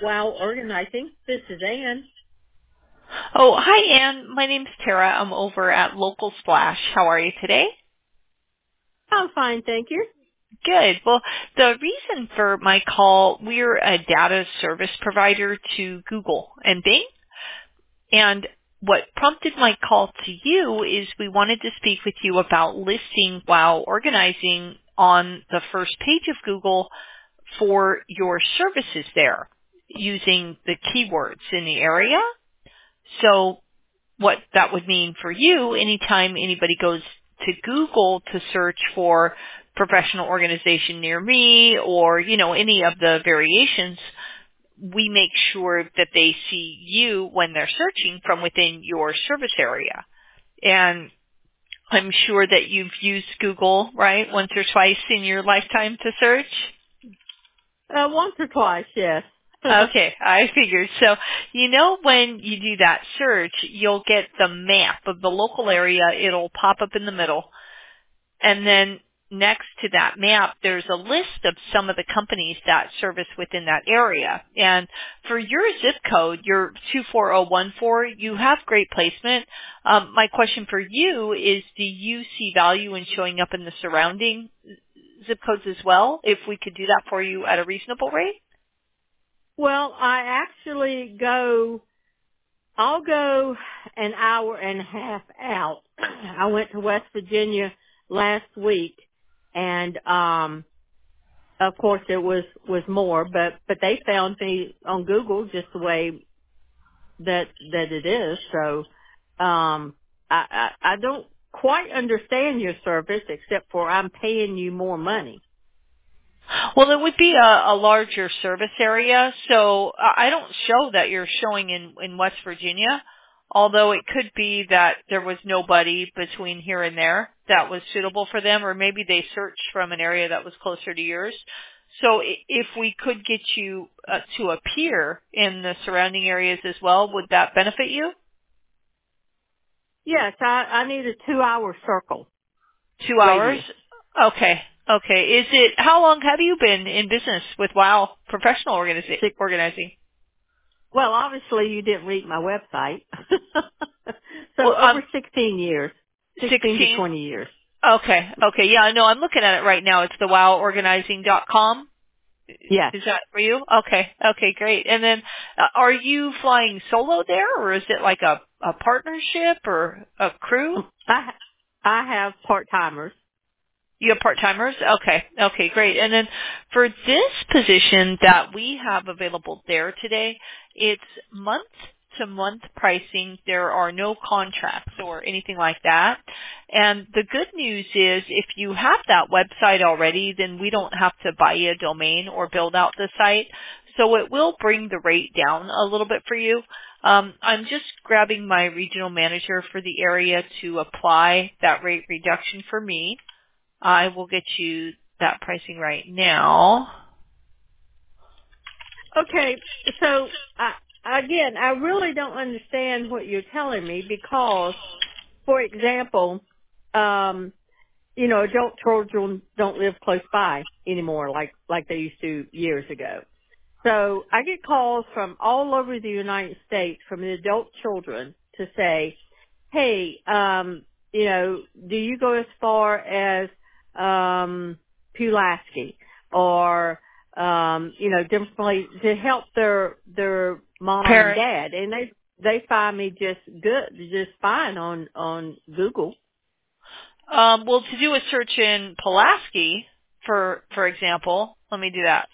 While organizing, this is Ann. Oh, hi, Ann. My name's Tara. I'm over at Local Splash. How are you today? I'm fine, thank you. Good. Well, the reason for my call, we're a data service provider to Google and Bing. And what prompted my call to you is we wanted to speak with you about listing while organizing on the first page of Google for your services there using the keywords in the area. So what that would mean for you, anytime anybody goes to Google to search for professional organization near me or, any of the variations, we make sure that they see you when they're searching from within your service area. And I'm sure that you've used Google, right, once or twice in your lifetime to search. Once or twice, yes. Okay, I figured. So, when you do that search, you'll get the map of the local area. It'll pop up in the middle. And then next to that map, there's a list of some of the companies that service within that area. And for your zip code, your 24014, you have great placement. My question for you is, do you see value in showing up in the surrounding zip codes as well, if we could do that for you at a reasonable rate? Well, I'll go an hour and a half out. I went to West Virginia last week and, of course it was more, but they found me on Google just the way that it is. So, I don't quite understand your service except for I'm paying you more money. Well, it would be a larger service area, so I don't show that you're showing in West Virginia, although it could be that there was nobody between here and there that was suitable for them, or maybe they searched from an area that was closer to yours. So if we could get you to appear in the surrounding areas as well, would that benefit you? Yes, I need a 2-hour circle 2 hours? radius. Okay. How long have you been in business with WOW Professional Organizing? Well, obviously you didn't read my website. So Well, over 16 years, 16 to 16. 20 years. Okay. Yeah, I know. I'm looking at it right now. It's the woworganizing.com. Yes. Is that for you? Okay, great. And then, are you flying solo there, or is it like a partnership or a crew? I have part-timers. You have part-timers? Okay, great. And then for this position that we have available there today, it's month-to-month pricing. There are no contracts or anything like that. And the good news is if you have that website already, then we don't have to buy you a domain or build out the site. So it will bring the rate down a little bit for you. I'm just grabbing my regional manager for the area to apply that rate reduction for me. I will get you that pricing right now. Okay, so I really don't understand what you're telling me because, for example, adult children don't live close by anymore like they used to years ago. So I get calls from all over the United States from the adult children to say, hey, do you go as far as, Pulaski or, different places to help their mom and Parent. dad. And they find me just fine on Google. Well, to do a search in Pulaski, for example, let me do that.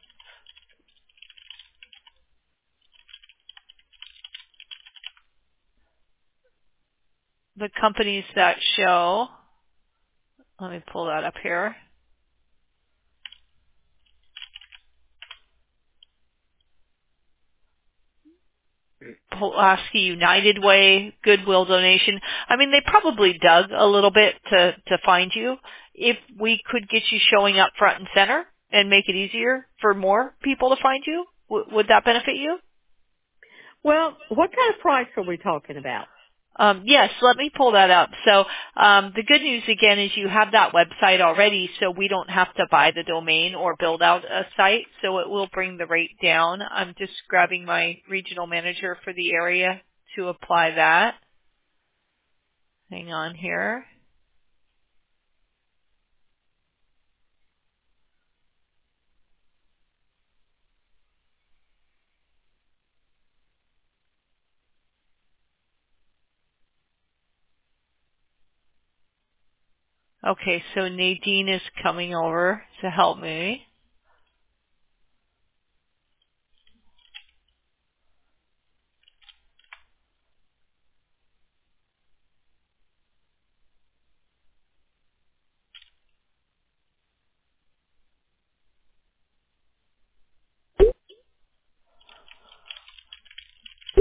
The companies that show, let me pull that up here. Pulaski United Way, Goodwill Donation. I mean, they probably dug a little bit to find you. If we could get you showing up front and center and make it easier for more people to find you, would that benefit you? Well, what kind of price are we talking about? Yes, let me pull that up. So the good news again is you have that website already, so we don't have to buy the domain or build out a site, so it will bring the rate down. I'm just grabbing my regional manager for the area to apply that. Hang on here. Okay, so Nadine is coming over to help me.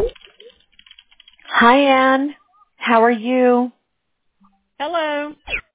Hi, Anne. How are you? Hello.